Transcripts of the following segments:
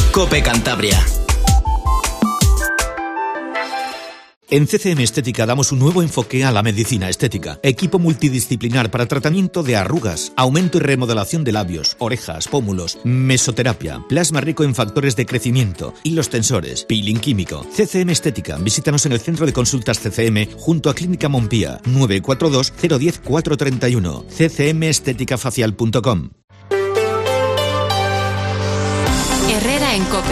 COPE Cantabria. En CCM Estética damos un nuevo enfoque a la medicina estética. Equipo multidisciplinar para tratamiento de arrugas, aumento y remodelación de labios, orejas, pómulos, mesoterapia, plasma rico en factores de crecimiento, hilos tensores, peeling químico. CCM Estética. Visítanos en el centro de consultas CCM junto a Clínica Montpía, 942 010 431. ccmesteticafacial.com. Herrera en COPE.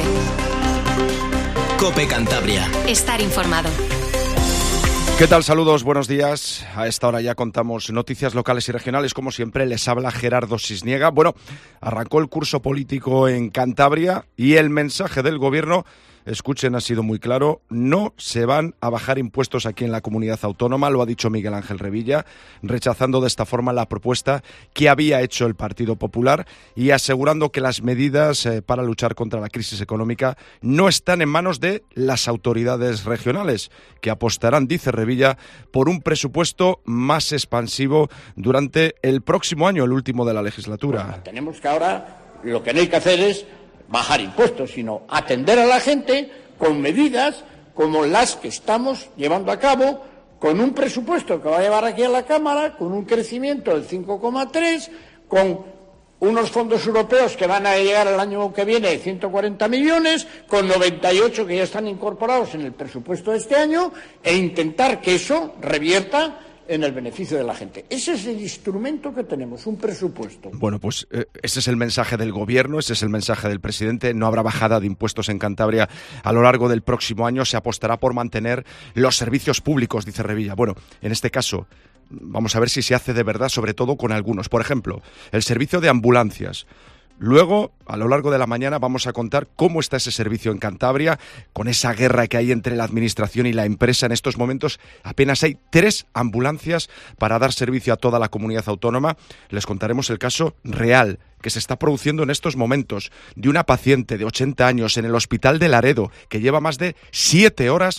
COPE Cantabria. Estar informado. ¿Qué tal? Saludos, buenos días. A esta hora ya contamos noticias locales y regionales. Como siempre, les habla Gerardo Sisniega. Bueno, arrancó el curso político en Cantabria y el mensaje del Gobierno, escuchen, ha sido muy claro: no se van a bajar impuestos aquí en la comunidad autónoma, lo ha dicho Miguel Ángel Revilla, rechazando de esta forma la propuesta que había hecho el Partido Popular y asegurando que las medidas para luchar contra la crisis económica no están en manos de las autoridades regionales, que apostarán, dice Revilla, por un presupuesto más expansivo durante el próximo año, el último de la legislatura. Bueno, tenemos que ahora, lo que no hay que hacer es bajar impuestos, sino atender a la gente con medidas como las que estamos llevando a cabo, con un presupuesto que va a llevar aquí a la Cámara, con un crecimiento del 5,3, con unos fondos europeos que van a llegar el año que viene de 140 millones, con 98 que ya están incorporados en el presupuesto de este año, e intentar que eso revierta en el beneficio de la gente. Ese es el instrumento que tenemos, un presupuesto. Bueno, pues ese es el mensaje del Gobierno, ese es el mensaje del presidente. No habrá bajada de impuestos en Cantabria a lo largo del próximo año. Se apostará por mantener los servicios públicos, dice Revilla. Bueno, en este caso, vamos a ver si se hace de verdad, sobre todo con algunos. Por ejemplo, el servicio de ambulancias. Luego, a lo largo de la mañana, vamos a contar cómo está ese servicio en Cantabria, con esa guerra que hay entre la administración y la empresa. En estos momentos apenas hay 3 ambulancias para dar servicio a toda la comunidad autónoma. Les contaremos el caso real que se está produciendo en estos momentos de una paciente de 80 años en el Hospital de Laredo, que lleva más de 7 horas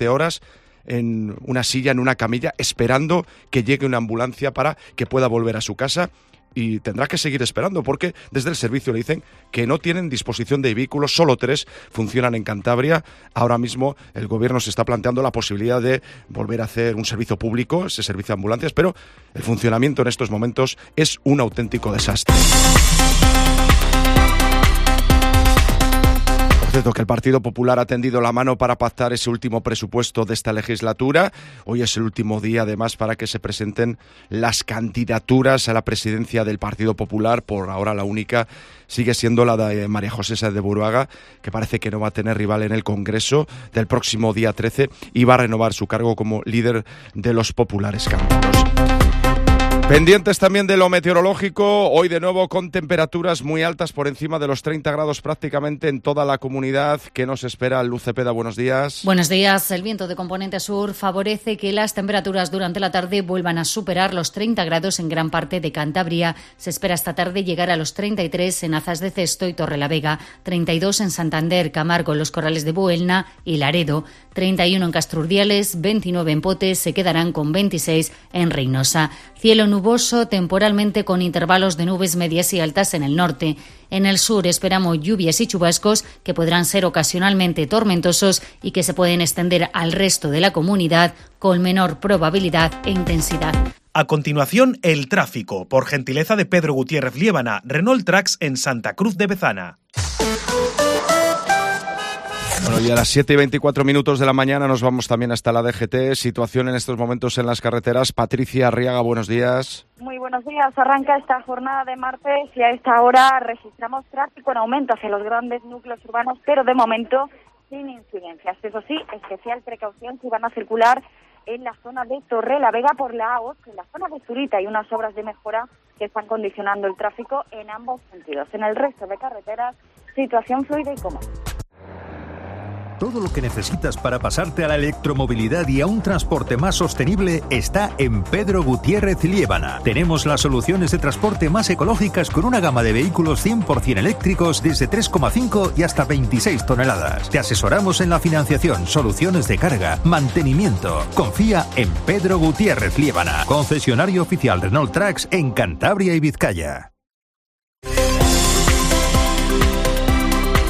en una silla, en una camilla, esperando que llegue una ambulancia para que pueda volver a su casa. Y tendrá que seguir esperando porque desde el servicio le dicen que no tienen disposición de vehículos, solo 3 funcionan en Cantabria. Ahora mismo el Gobierno se está planteando la posibilidad de volver a hacer un servicio público, ese servicio de ambulancias, pero el funcionamiento en estos momentos es un auténtico desastre. Cierto que el Partido Popular ha tendido la mano para pactar ese último presupuesto de esta legislatura. Hoy es el último día, además, para que se presenten las candidaturas a la presidencia del Partido Popular. Por ahora la única sigue siendo la de María José Sáenz de Buruaga, que parece que no va a tener rival en el Congreso del próximo día 13 y va a renovar su cargo como líder de los populares cántabros. Pendientes también de lo meteorológico, hoy de nuevo con temperaturas muy altas por encima de los 30 grados prácticamente en toda la comunidad. ¿Qué nos espera? Luz Cepeda, buenos días. Buenos días. El viento de componente sur favorece que las temperaturas durante la tarde vuelvan a superar los 30 grados en gran parte de Cantabria. Se espera esta tarde llegar a los 33 en Azas de Cesto y Torrelavega, 32 en Santander, Camargo, Los Corrales de Buelna y Laredo, 31 en Castrurdiales, 29 en Potes, se quedarán con 26 en Reynosa. Cielo nuboso, temporalmente con intervalos de nubes medias y altas en el norte. En el sur esperamos lluvias y chubascos que podrán ser ocasionalmente tormentosos y que se pueden extender al resto de la comunidad con menor probabilidad e intensidad. A continuación, el tráfico, por gentileza de Pedro Gutiérrez Liébana, Renault Trax en Santa Cruz de Bezana. Bueno, y a las 7:24 de la mañana nos vamos también hasta la DGT. Situación en estos momentos en las carreteras. Patricia Arriaga, buenos días. Muy buenos días. Arranca esta jornada de martes y a esta hora registramos tráfico en aumento hacia los grandes núcleos urbanos, pero de momento sin incidencias. Eso sí, especial precaución si van a circular en la zona de Torrelavega por la A8, en la zona de Zurita hay unas obras de mejora que están condicionando el tráfico en ambos sentidos. En el resto de carreteras, situación fluida y cómoda. Todo lo que necesitas para pasarte a la electromovilidad y a un transporte más sostenible está en Pedro Gutiérrez Liébana. Tenemos las soluciones de transporte más ecológicas con una gama de vehículos 100% eléctricos desde 3,5 y hasta 26 toneladas. Te asesoramos en la financiación, soluciones de carga, mantenimiento. Confía en Pedro Gutiérrez Liébana, concesionario oficial Renault Trax en Cantabria y Vizcaya.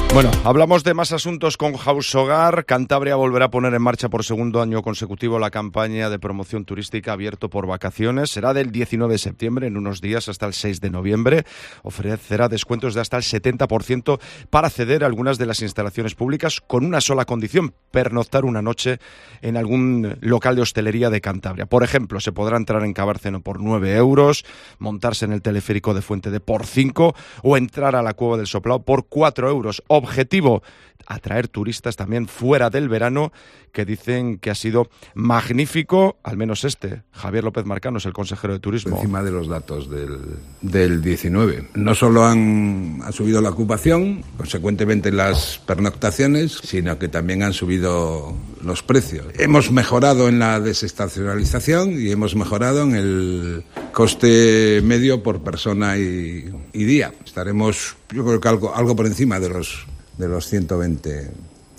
Bueno, hablamos de más asuntos con House Hogar. Cantabria volverá a poner en marcha por segundo año consecutivo la campaña de promoción turística Abierto por Vacaciones. Será del 19 de septiembre, en unos días, hasta el 6 de noviembre. Ofrecerá descuentos de hasta el 70% para acceder a algunas de las instalaciones públicas con una sola condición: pernoctar una noche en algún local de hostelería de Cantabria. Por ejemplo, se podrá entrar en Cabárceno por 9 euros, montarse en el teleférico de Fuente por 5 o entrar a la Cueva del Soplao por 4 euros. Objetivo: atraer turistas también fuera del verano, que dicen que ha sido magnífico, al menos Javier López Marcano es el consejero de Turismo. Encima de los datos del 19. No solo han subido la ocupación, consecuentemente las pernoctaciones, sino que también han subido los precios. Hemos mejorado en la desestacionalización y hemos mejorado en el coste medio por persona y día. Estaremos, yo creo que algo por encima de los 120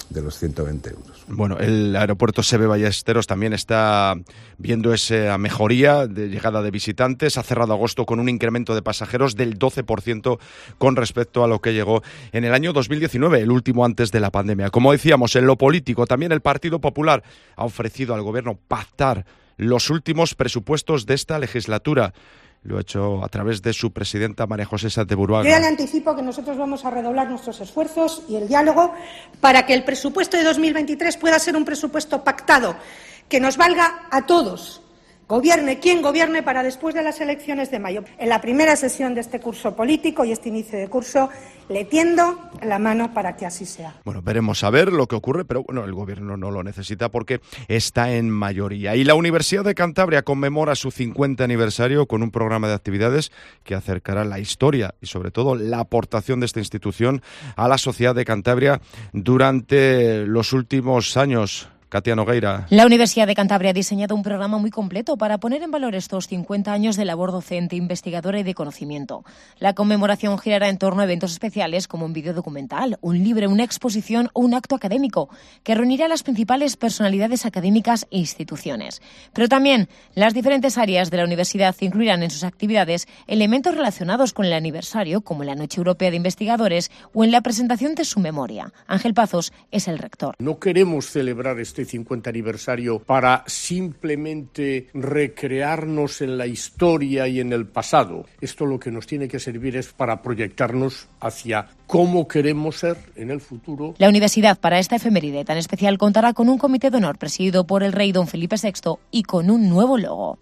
euros. Bueno, el aeropuerto Seve Ballesteros también está viendo esa mejoría de llegada de visitantes. Ha cerrado agosto con un incremento de pasajeros del 12% con respecto a lo que llegó en el año 2019, el último antes de la pandemia. Como decíamos, en lo político, también el Partido Popular ha ofrecido al Gobierno pactar los últimos presupuestos de esta legislatura. Lo ha hecho a través de su presidenta, María José Sáenz de Buruaga. Yo ya le anticipo que nosotros vamos a redoblar nuestros esfuerzos y el diálogo para que el presupuesto de 2023 pueda ser un presupuesto pactado, que nos valga a todos, gobierne quien gobierne, para después de las elecciones de mayo. En la primera sesión de este curso político y este inicio de curso, le tiendo la mano para que así sea. Bueno, veremos a ver lo que ocurre, pero bueno, el Gobierno no lo necesita porque está en mayoría. Y la Universidad de Cantabria conmemora su 50 aniversario con un programa de actividades que acercará la historia y sobre todo la aportación de esta institución a la sociedad de Cantabria durante los últimos años. Katia Nogueira. La Universidad de Cantabria ha diseñado un programa muy completo para poner en valor estos 50 años de labor docente, investigadora y de conocimiento. La conmemoración girará en torno a eventos especiales como un vídeo documental, un libro, una exposición o un acto académico que reunirá a las principales personalidades académicas e instituciones. Pero también las diferentes áreas de la universidad incluirán en sus actividades elementos relacionados con el aniversario, como la Noche Europea de Investigadores o en la presentación de su memoria. Ángel Pazos es el rector. No queremos celebrar este 50 aniversario para simplemente recrearnos en la historia y en el pasado. Esto lo que nos tiene que servir es para proyectarnos hacia cómo queremos ser en el futuro. La universidad, para esta efeméride tan especial, contará con un comité de honor presidido por el rey don Felipe VI y con un nuevo logo.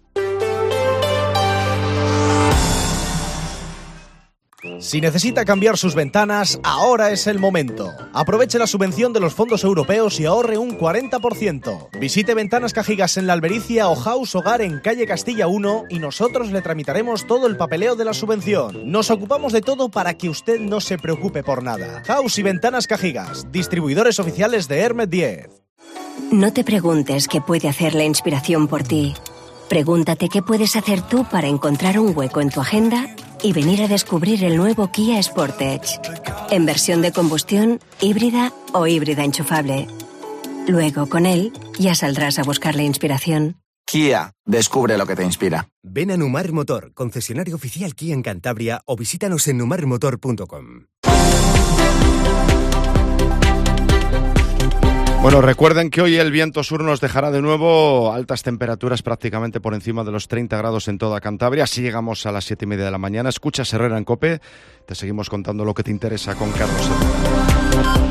Si necesita cambiar sus ventanas, ahora es el momento. Aproveche la subvención de los fondos europeos y ahorre un 40%. Visite Ventanas Cajigas en La Albericia o House Hogar en calle Castilla 1 y nosotros le tramitaremos todo el papeleo de la subvención. Nos ocupamos de todo para que usted no se preocupe por nada. House y Ventanas Cajigas, distribuidores oficiales de Hermet 10. No te preguntes qué puede hacer la inspiración por ti. Pregúntate qué puedes hacer tú para encontrar un hueco en tu agenda y venir a descubrir el nuevo Kia Sportage, en versión de combustión, híbrida o híbrida enchufable. Luego, con él, ya saldrás a buscar la inspiración. Kia, descubre lo que te inspira. Ven a Numar Motor, concesionario oficial Kia en Cantabria, o visítanos en numarmotor.com. Bueno, recuerden que hoy el viento sur nos dejará de nuevo altas temperaturas prácticamente por encima de los 30 grados en toda Cantabria. Así llegamos a las 7:30 de la mañana. Escuchas Herrera en COPE. Te seguimos contando lo que te interesa con Carlos Herrera.